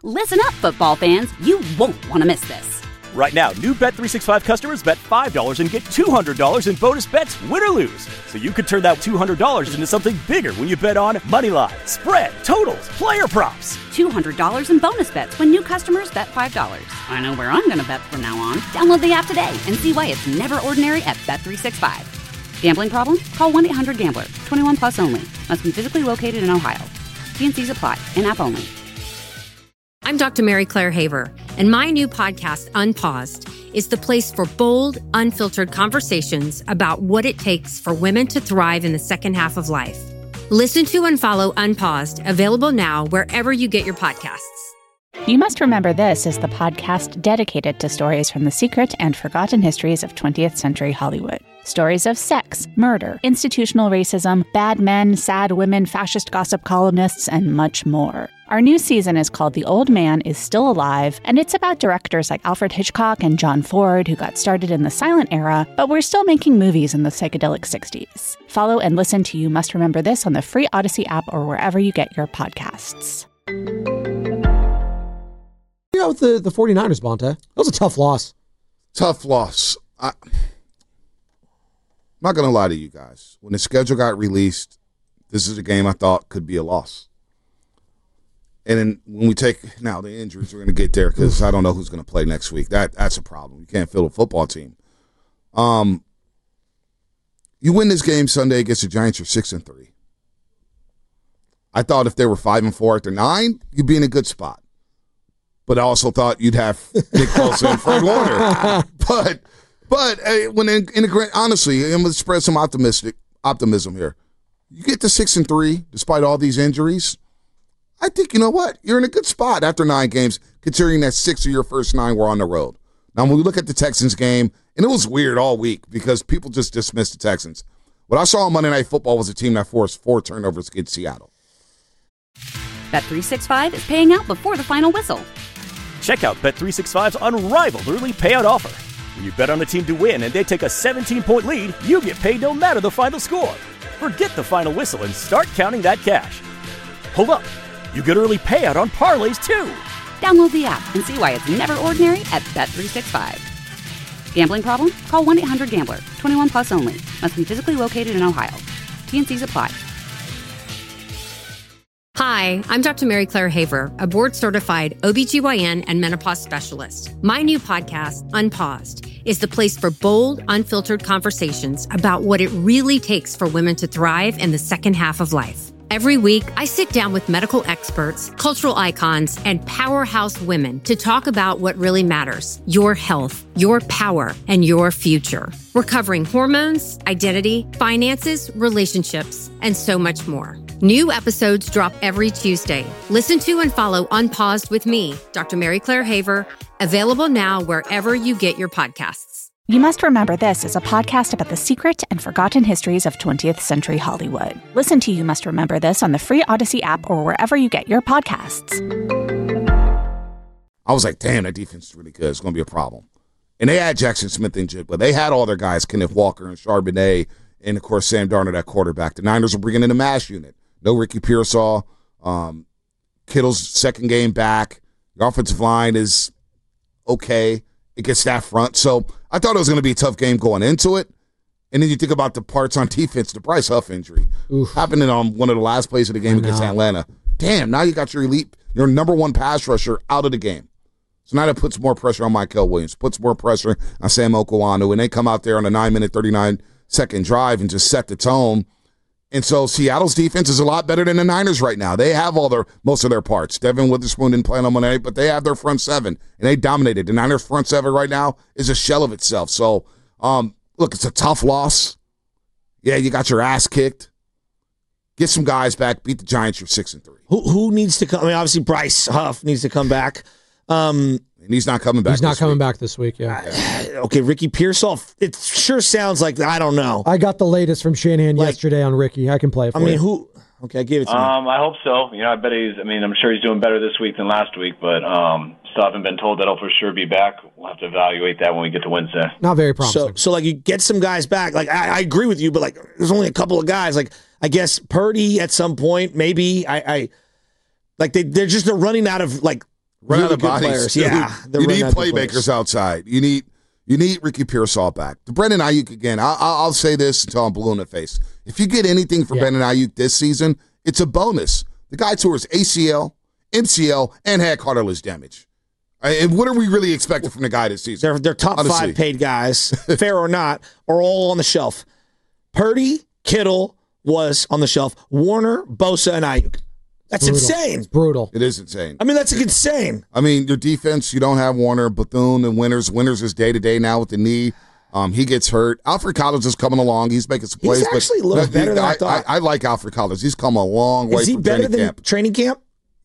Listen up, football fans. You won't want to miss this. Right now, new Bet365 customers bet $5 and get $200 in bonus bets, win or lose. So you could turn that $200 into something bigger when you bet on moneyline, spread, totals, player props. $200 in bonus bets when new customers bet $5. I know where I'm going to bet from now on. Download the app today and see why it's never ordinary at Bet365. Gambling problem? Call 1-800-GAMBLER. 21 plus only. Must be physically located in Ohio. T&Cs apply. In-app only. I'm Dr. Mary Claire Haver, and my new podcast, Unpaused, is the place for bold, unfiltered conversations about what it takes for women to thrive in the second half of life. Listen to and follow Unpaused, available now wherever you get your podcasts. You Must Remember This is the podcast dedicated to stories from the secret and forgotten histories of 20th century Hollywood. Stories of sex, murder, institutional racism, bad men, sad women, fascist gossip columnists, and much more. Our new season is called The Old Man is Still Alive, and it's about directors like Alfred Hitchcock and John Ford who got started in the silent era, but were still making movies in the psychedelic 60s. Follow and listen to You Must Remember This on the free Odyssey app or wherever you get your podcasts. Yeah, with the 49ers, Bonta. That was a tough loss. Tough loss. I'm not going to lie to you guys. When the schedule got released, this is a game I thought could be a loss. And then when we take now the injuries, we're going to get there because I don't know who's going to play next week. That's a problem. You can't field a football team. You win this game Sunday against the Giants, you're 6-3. I thought if they were 5-4 after 9, you'd be in a good spot. But I also thought you'd have Nick Bosa and Fred Warner. But when honestly, I'm going to spread some optimism here. You get to 6-3 despite all these injuries. I think, you know what? You're in a good spot after 9 games, considering that 6 of your first 9 were on the road. Now, when we look at the Texans game, and it was weird all week because people just dismissed the Texans. What I saw on Monday Night Football was a team that forced 4 turnovers against Seattle. Bet365 is paying out before the final whistle. Check out Bet365's unrivaled early payout offer. When you bet on a team to win and they take a 17-point lead, you get paid no matter the final score. Forget the final whistle and start counting that cash. Hold up. You get early payout on parlays, too. Download the app and see why it's never ordinary at Bet365. Gambling problem? Call 1-800-GAMBLER. 21 plus only. Must be physically located in Ohio. T&Cs apply. Hi, I'm Dr. Mary Claire Haver, a board-certified OBGYN and menopause specialist. My new podcast, Unpaused, is the place for bold, unfiltered conversations about what it really takes for women to thrive in the second half of life. Every week, I sit down with medical experts, cultural icons, and powerhouse women to talk about what really matters: your health, your power, and your future. We're covering hormones, identity, finances, relationships, and so much more. New episodes drop every Tuesday. Listen to and follow Unpaused with me, Dr. Mary Claire Haver, available now wherever you get your podcasts. You Must Remember This is a podcast about the secret and forgotten histories of 20th century Hollywood. Listen to You Must Remember This on the free Odyssey app or wherever you get your podcasts. I was like, damn, that defense is really good. It's going to be a problem. And they had Jackson Smith and Jigba. They had all their guys, Kenneth Walker and Charbonnet, and, of course, Sam Darnold at quarterback. The Niners are bringing in a mash unit. No Ricky Pearsall. Kittle's second game back. The offensive line is okay against that front. So I thought it was going to be a tough game going into it. And then you think about the parts on defense, the Bryce Huff injury. Happening on one of the last plays of the game against Atlanta. Damn, now you got your number one pass rusher out of the game. So now that puts more pressure on Mykel Williams, puts more pressure on Sam Okwuonu, and they come out there on a 9-minute, 39-second drive and just set the tone. And so Seattle's defense is a lot better than the Niners right now. They have most of their parts. Devin Witherspoon didn't play on Monday night, but they have their front seven, and they dominated. The Niners' front seven right now is a shell of itself. So, look, it's a tough loss. Yeah, you got your ass kicked. Get some guys back. Beat the Giants. You're 6-3. Who needs to come? I mean, obviously Bryce Huff needs to come back. And he's not coming back. He's not coming back this week. Yeah. Okay, Ricky Pearsall. It sure sounds like I don't know. I got the latest from Shanahan yesterday on Ricky. I can play it for you. I mean, who? Okay, I gave it to you. I hope so. I bet I'm sure he's doing better this week than last week, but still haven't been told that he'll for sure be back. We'll have to evaluate that when we get to Wednesday. Not very promising. So you get some guys back. Like I agree with you, but there's only a couple of guys. Like I guess Purdy at some point, maybe they're running out of Run really out of good bodies. players. Dude. Yeah, they're You need running out of good playmakers players. outside. You need Ricky Pearsall back. The Brendan Ayuk again. I'll say this until I'm blue in the face. If you get anything for Brendan Ayuk this season, it's a bonus. The guy tours ACL, MCL, and had cartilage damage. And what are we really expecting from the guy this season? Their top Honestly. 5 paid guys, fair or not, are all on the shelf. Purdy, Kittle was on the shelf. Warner, Bosa, and Ayuk. That's insane. It's brutal. It is insane. I mean, that's insane. I mean, your defense, you don't have Warner, Bethune, and Winters. Winters is day-to-day now with the knee. He gets hurt. Alfred Collins is coming along. He's making some plays. He's actually a little better than I thought. I like Alfred Collins. He's come a long way Is he from better training than camp. training camp?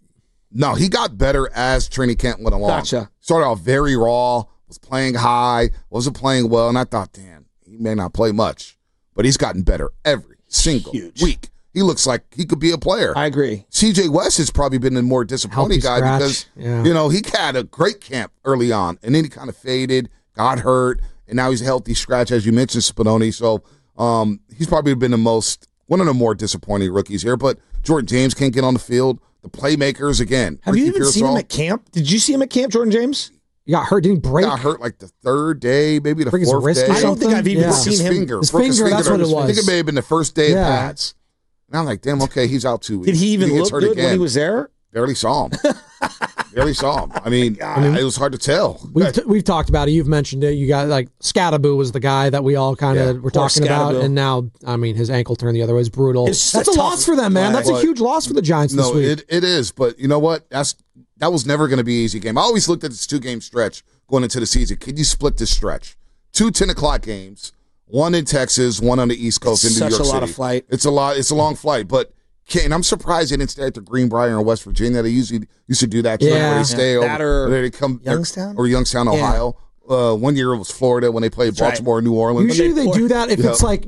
No, he got better as training camp went along. Gotcha. Started off very raw, was playing high, wasn't playing well, and I thought, damn, he may not play much. But he's gotten better every single week. He looks like he could be a player. I agree. CJ West has probably been the more disappointing Healthy guy scratch. because, Yeah. you know, he had a great camp early on, and then he kind of faded, got hurt, and now he's a healthy scratch, as you mentioned, Spinoni. So he's probably been one of the more disappointing rookies here. But Jordan James can't get on the field. The playmakers, again. Have you Ricky even seen him Pearsall at camp? Did you see him at camp, Jordan James? He got hurt. Didn't he break? got hurt like the third day, maybe the Break his fourth wrist day. or I don't think I've even Yeah. seen His him. finger. His Broke finger, that's what it I think was. it may have been the first day Yeah. of pads. And I'm like, damn, okay, he's out 2 weeks. Did he even gets look hurt good again. when he was there? Barely saw him. Barely saw him. I mean, it was hard to tell. We've talked about it. You've mentioned it. You got like Scattaboo was the guy that we all kind of were Poor talking about, Scattaboo. and now I mean his ankle turned the other way is brutal. It's That's a a tough loss for them, man. That's a But- huge loss for the Giants this No, week. it is. But you know what? That was never going to be an easy game. I always looked at this 2-game stretch going into the season. Can you split this stretch? 2 10 o'clock games, one in Texas, one on the East Coast in New York City. Such a lot of flight. It's a lot. It's a long flight, but. And I'm surprised they didn't stay at the Greenbrier in West Virginia. They usually used to do that too, Yeah. where they stay That over. or They come Youngstown? or Youngstown, Ohio. 1 year it was Florida when they played right. Baltimore and New Orleans. Usually they do that if it's like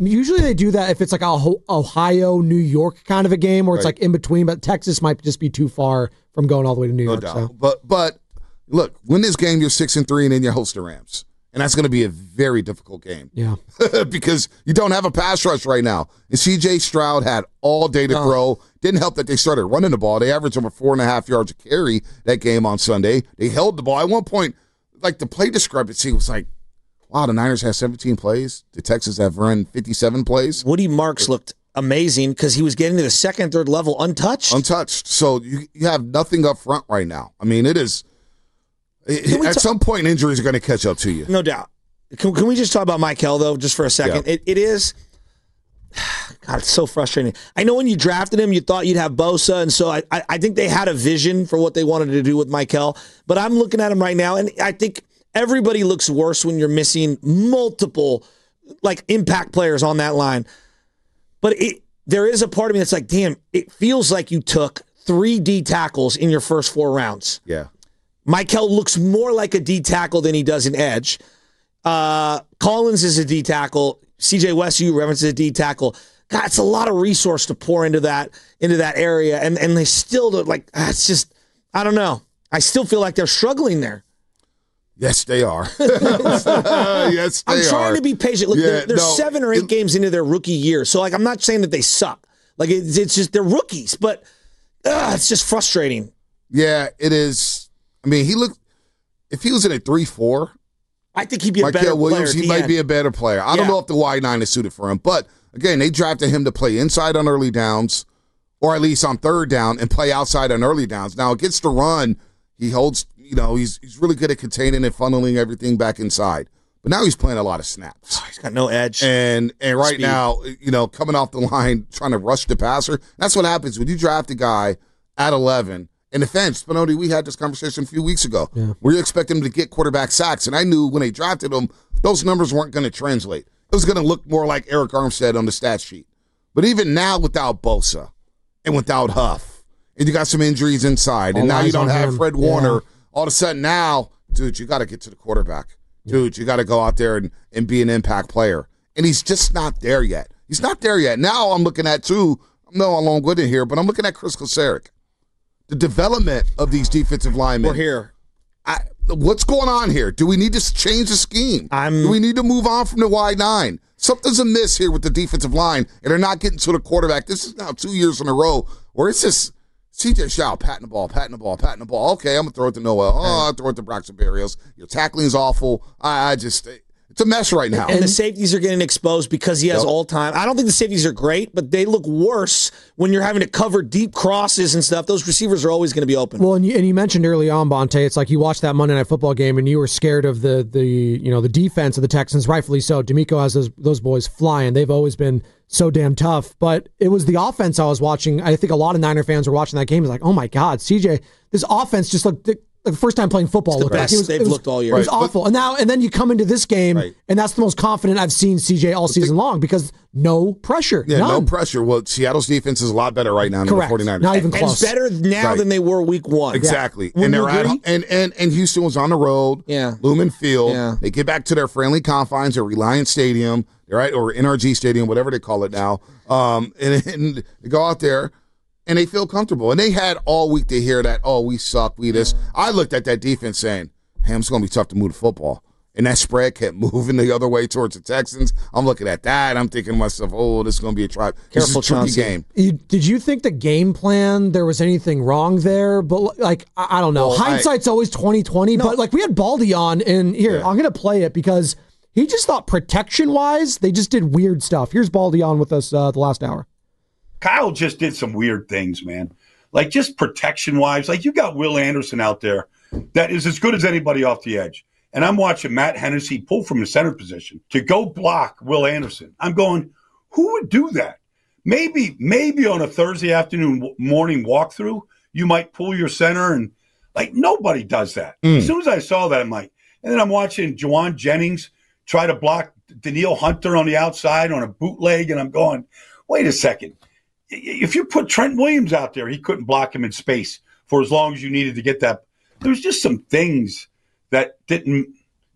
a Ohio, New York kind of a game where it's Right. like in between, but Texas might just be too far from going all the way to New No York. doubt. So. But look, win this game, you're 6-3, and then you host the Rams. And that's going to be a very difficult game. Yeah. Because you don't have a pass rush right now. And C.J. Stroud had all day to throw. Didn't help that they started running the ball. They averaged over 4.5 yards a carry that game on Sunday. They held the ball. At one point, like the play discrepancy was like, wow, the Niners have 17 plays. The Texans have run 57 plays. Woody Marks looked amazing because he was getting to the second, third level untouched. Untouched. So you have nothing up front right now. I mean, it is. At some point, injuries are going to catch up to you. No doubt. Can we just talk about Michael, though, just for a second? Yeah. It is. God, it's so frustrating. I know when you drafted him, you thought you'd have Bosa, and so I think they had a vision for what they wanted to do with Michael. But I'm looking at him right now, and I think everybody looks worse when you're missing multiple like impact players on that line. But there is a part of me that's like, damn, it feels like you took 3 D tackles in your first 4 rounds. Yeah. Michael looks more like a D tackle than he does an edge. Collins is a D tackle. CJ West, you referenced a D tackle. God, it's a lot of resource to pour into that area, and they still like. It's just, I don't know. I still feel like they're struggling there. Yes, they are. Yes, they are. I'm trying to be patient. Look, Yeah, they're no, 7 or 8 games into their rookie year, so like I'm not saying that they suck. Like it's just they're rookies, but it's just frustrating. Yeah, it is. I mean, if he was in a 3-4, I think he'd be a better Michael Williams, player. he might be a better player. I don't know if the Y9 is suited for him. But, again, they drafted him to play inside on early downs, or at least on third down, and play outside on early downs. Now, against the run, he holds, he's really good at containing and funneling everything back inside. But now he's playing a lot of snaps. He's got no edge. And right Speed. now, coming off the line, trying to rush the passer, that's what happens when you draft a guy at 11. In defense, Spinoni, we had this conversation a few weeks ago. Yeah. We expect him to get quarterback sacks, and I knew when they drafted him, those numbers weren't going to translate. It was going to look more like Eric Armstead on the stat sheet. But even now, without Bosa and without Huff, and you got some injuries inside, and All now you eyes don't on have him. Fred Yeah. Warner, all of a sudden now, dude, you got to get to the quarterback. Dude, you got to go out there and be an impact player. And he's just not there yet. He's not there yet. Now I'm looking at, too, I'm no long with it here, but I'm looking at Chris Kosaric. The development of these defensive linemen. We're here. What's going on here? Do we need to change the scheme? Do we need to move on from the Y9? Something's amiss here with the defensive line, and they're not getting to the quarterback. This is now 2 years in a row where it's just CJ Stroud patting the ball. Okay, I'm going to throw it to Noel. Oh, I'll throw it to Braxton Berrios. Your tackling is awful. It's a mess right now. And the safeties are getting exposed because he has all time. I don't think the safeties are great, but they look worse when you're having to cover deep crosses and stuff. Those receivers are always going to be open. Well, and you mentioned early on, Bonte, it's like you watched that Monday Night Football game and you were scared of the defense of the Texans, rightfully so. D'Amico has those boys flying. They've always been so damn tough. But it was the offense I was watching. I think a lot of Niner fans were watching that game. It was like, oh my God, CJ, this offense just looked like the first time playing football. It's the best they've looked all year. It was awful. And then you come into this game, and that's the most confident I've seen CJ all season long because no pressure. Yeah, none. no pressure. Well, Seattle's defense is a lot better right now than the 49ers. Not even close. And better now than they were week one. Exactly. Yeah. And they're and Houston was on the road. Yeah. Lumen Field. Yeah. They get back to their friendly confines at Reliant Stadium, right? Or NRG Stadium, whatever they call it now. And they go out there. And they feel comfortable. And they had all week to hear that, oh, we suck, we this. I looked at that defense saying, hey, it's going to be tough to move the football. And that spread kept moving the other way towards the Texans. I'm looking at that. I'm thinking to myself, oh, this is going to be a tricky game. Did you think the game plan, there was anything wrong there? But, like, I don't know. Well, hindsight's always 20/20. No. But, like, we had Baldy on, and here, I'm going to play it because he just thought protection-wise, they just did weird stuff. Here's Baldy on with us the last hour. Kyle just did some weird things, man. Like just protection-wise. Like you got Will Anderson out there that is as good as anybody off the edge. And I'm watching Matt Hennessy pull from the center position to go block Will Anderson. I'm going, who would do that? Maybe on a Thursday afternoon morning walkthrough, you might pull your center and like nobody does that. As soon as I saw that, I'm like, and then I'm watching Juwan Jennings try to block Danielle Hunter on the outside on a bootleg, and I'm going, wait a second. If you put Trent Williams out there, he couldn't block him in space for as long as you needed to get that. There's just some things that didn't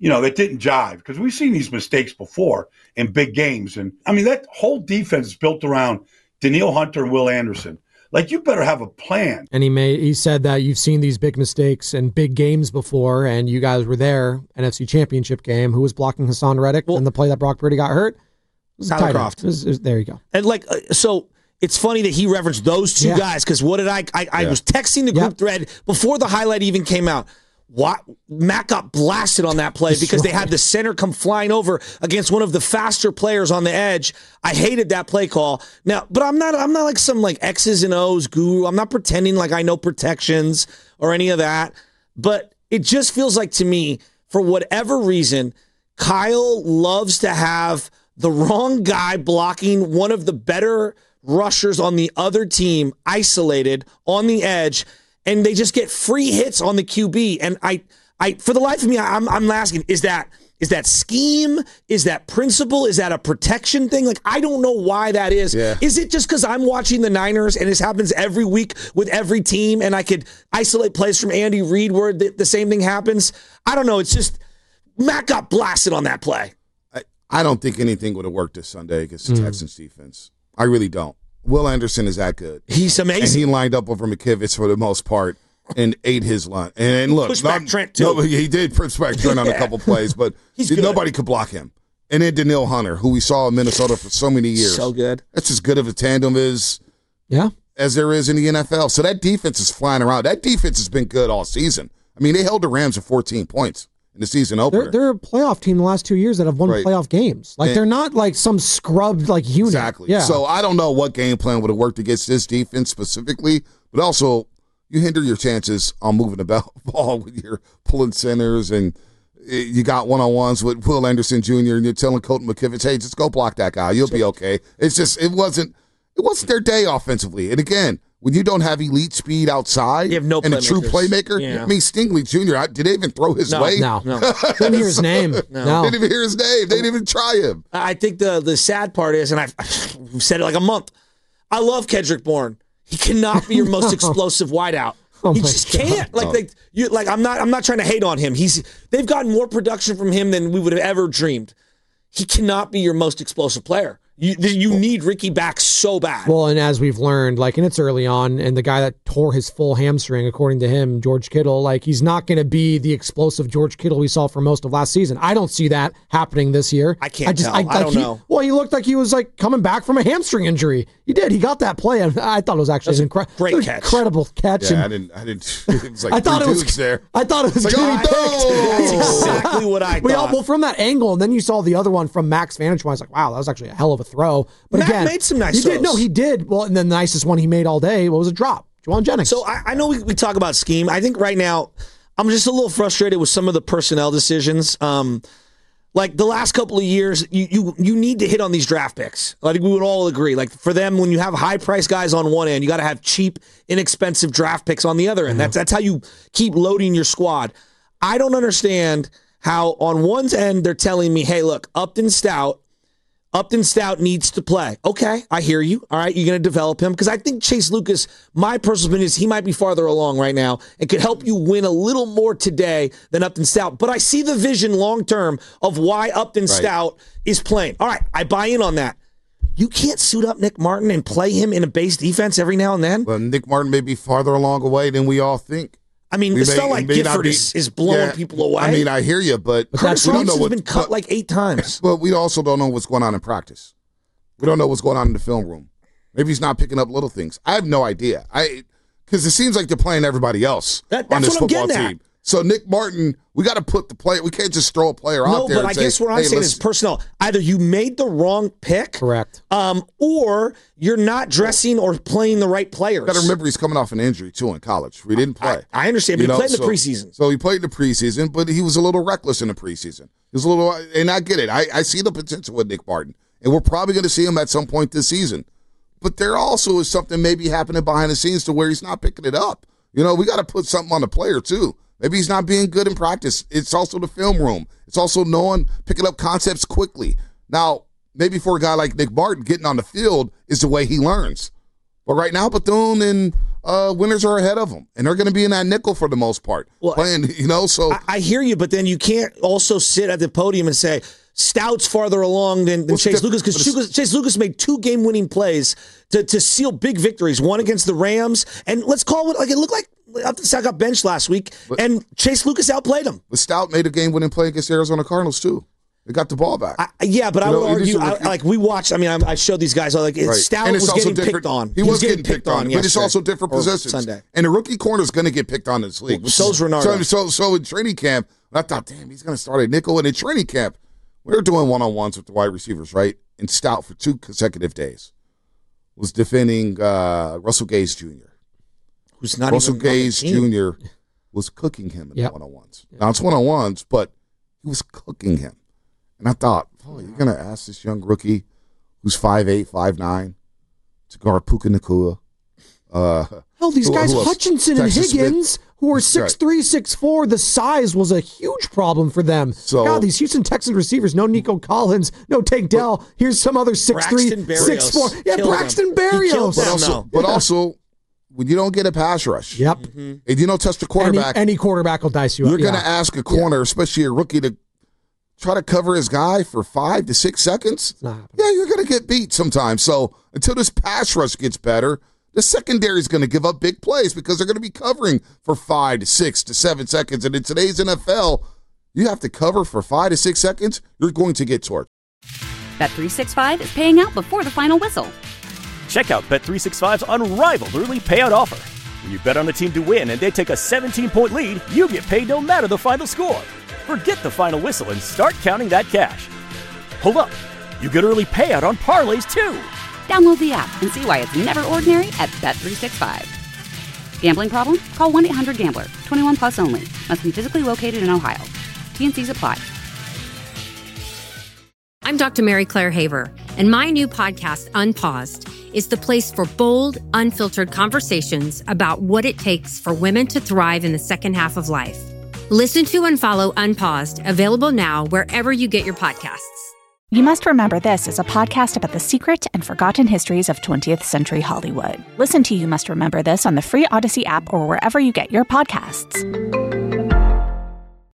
jive because we've seen these mistakes before in big games. And I mean, that whole defense is built around Danielle Hunter and Will Anderson. Like you better have a plan. And he said that you've seen these big mistakes in big games before, and you guys were there, NFC Championship game. Who was blocking Hassan Reddick in the play that Brock Purdy got hurt? Tyler Kroft. There you go. And so it's funny that he referenced those two guys because what did I was texting the group thread before the highlight even came out. Matt got blasted on that play because they had the center come flying over against one of the faster players on the edge. I hated that play call. Now, but I'm not like some like X's and O's guru. I'm not pretending like I know protections or any of that. But it just feels like to me, for whatever reason, Kyle loves to have the wrong guy blocking one of the better rushers on the other team isolated on the edge, and they just get free hits on the QB. And I for the life of me, I'm asking, is that scheme? Is that principle? Is that a protection thing? Like, I don't know why that is. Yeah. Is it just because I'm watching the Niners and this happens every week with every team and I could isolate plays from Andy Reid where the same thing happens? I don't know. It's just Matt got blasted on that play. I don't think anything would have worked this Sunday against the Texans defense. I really don't. Will Anderson is that good. He's amazing. And he lined up over McKivitz for the most part and ate his lunch. And look, pushed back Trent too. No, he did push back Trent on a couple plays, but nobody could block him. And then Danielle Hunter, who we saw in Minnesota for so many years. So good. That's as good of a tandem as there is in the NFL. So that defense is flying around. That defense has been good all season. I mean, they held the Rams to 14 points in the season opener. They're a playoff team the last 2 years that have won playoff games. Like, they're not like some scrubbed like unit. Exactly. Yeah. So I don't know what game plan would have worked against this defense specifically, but also you hinder your chances on moving the ball with your pulling centers, and you got one-on-ones with Will Anderson Jr. and you're telling Colton McKivitz, hey, just go block that guy. You'll be okay. It's just it wasn't their day offensively. And again, when you don't have elite speed outside, you have no and a true playmaker, I mean, Stingley Jr., did they even throw his way? No. Didn't hear his name. No. Didn't even hear his name. They didn't even try him. I think the sad part is, and I've said it like a month, I love Kendrick Bourne. He cannot be your most explosive wideout. He just can't. I'm not trying to hate on him. They've gotten more production from him than we would have ever dreamed. He cannot be your most explosive player. You need Ricky back so bad. Well, and as we've learned, and it's early on, and the guy that tore his full hamstring, according to him, George Kittle, he's not going to be the explosive George Kittle we saw for most of last season. I don't see that happening this year. I can't tell. I don't know. Well, he looked like he was coming back from a hamstring injury. He did. He got that play. I thought it was actually an great catch. Incredible catch. Yeah, I didn't. It was I thought it was there. I thought it was like, good. That's exactly what I thought. Well, from that angle, and then you saw the other one from Max vantage point. I was like, wow, that was actually a hell of a throw. But Matt again, made some nice throws. He did. Well, and then the nicest one he made all day was a drop. Juwan Jennings. So I know we talk about scheme. I think right now I'm just a little frustrated with some of the personnel decisions. Like the last couple of years, you need to hit on these draft picks. I think we would all agree. Like for them, when you have high price guys on one end, you got to have cheap, inexpensive draft picks on the other end. Mm-hmm. That's how you keep loading your squad. I don't understand how on one end they're telling me, hey, look, Upton Stout needs to play. Okay, I hear you. All right, you're going to develop him because I think Chase Lucas, my personal opinion is he might be farther along right now and could help you win a little more today than Upton Stout. But I see the vision long term of why Upton Stout is playing. All right, I buy in on that. You can't suit up Nick Martin and play him in a base defense every now and then. Well, Nick Martin may be farther along away than we all think. I mean, it's not like Gifford is blowing people away. I mean, I hear you, but Curtis Robinson's been cut like 8 times. But we also don't know what's going on in practice. We don't know what's going on in the film room. Maybe he's not picking up little things. I have no idea. Because it seems like they're playing everybody else on this football team. So Nick Martin, we got to put the player. We can't just throw a player out there. No, but I guess what I'm saying is personnel. Either you made the wrong pick, correct, or you're not dressing or playing the right players. Got to remember he's coming off an injury too in college. We didn't play. I understand, but he played in the preseason. So he played in the preseason, but he was a little reckless in the preseason. He was a little, and I get it. I see the potential with Nick Martin, and we're probably going to see him at some point this season. But there also is something maybe happening behind the scenes to where he's not picking it up. We got to put something on the player too. Maybe he's not being good in practice. It's also the film room. It's also picking up concepts quickly. Now, maybe for a guy like Nick Martin, getting on the field is the way he learns. But right now, Bethune and Winters are ahead of him, and they're going to be in that nickel for the most part. Well, playing, so I hear you, but then you can't also sit at the podium and say Stout's farther along than Chase Lucas, because Chase Lucas made 2 game-winning plays to seal big victories, one against the Rams, and let's call it it looked like Stout got benched last week, and Chase Lucas outplayed him. But Stout made a game-winning play against the Arizona Cardinals, too. They got the ball back. I would argue, we watched, I showed these guys, Stout was getting picked on. He was getting picked on, but it's also different positions. Sunday. And the rookie corner is going to get picked on in this league. Well, so's Renardo. So in training camp, I thought, damn, he's going to start at nickel. And in training camp, we were doing one-on-ones with the wide receivers, right? And Stout, for 2 consecutive days, was defending Russell Gage Jr., who's not Russell even Gage Jr. was cooking him in the one-on-ones. Now, it's one-on-ones, but he was cooking him. And I thought, you're going to ask this young rookie who's 5'8", 5'9", to guard Puka Nacua. These guys, Hutchinson and Higgins, Smith, who are 6'3", 6'4", the size was a huge problem for them. God, these Houston Texans receivers, no Nico Collins, no Tank Dell. Here's some other 6'3", 6'4". Yeah, Braxton Berrios. But also, when you don't get a pass rush, and you don't touch the quarterback, any quarterback will dice you up. You're going to ask a corner, especially a rookie, to try to cover his guy for 5 to 6 seconds. Yeah, you're going to get beat sometimes. So until this pass rush gets better, the secondary is going to give up big plays because they're going to be covering for 5 to 6 to 7 seconds. And in today's NFL, you have to cover for 5 to 6 seconds, you're going to get torched. Bet365 is paying out before the final whistle. Check out Bet365's unrivaled early payout offer. When you bet on the team to win and they take a 17-point lead, you get paid no matter the final score. Forget the final whistle and start counting that cash. Hold up. You get early payout on parlays, too. Download the app and see why it's never ordinary at Bet365. Gambling problem? Call 1-800-GAMBLER. 21 plus only. Must be physically located in Ohio. T&Cs apply. I'm Dr. Mary Claire Haver, and my new podcast, Unpaused, is the place for bold, unfiltered conversations about what it takes for women to thrive in the second half of life. Listen to and follow Unpaused, available now wherever you get your podcasts. You Must Remember This is a podcast about the secret and forgotten histories of 20th century Hollywood. Listen to You Must Remember This on the free Odyssey app or wherever you get your podcasts.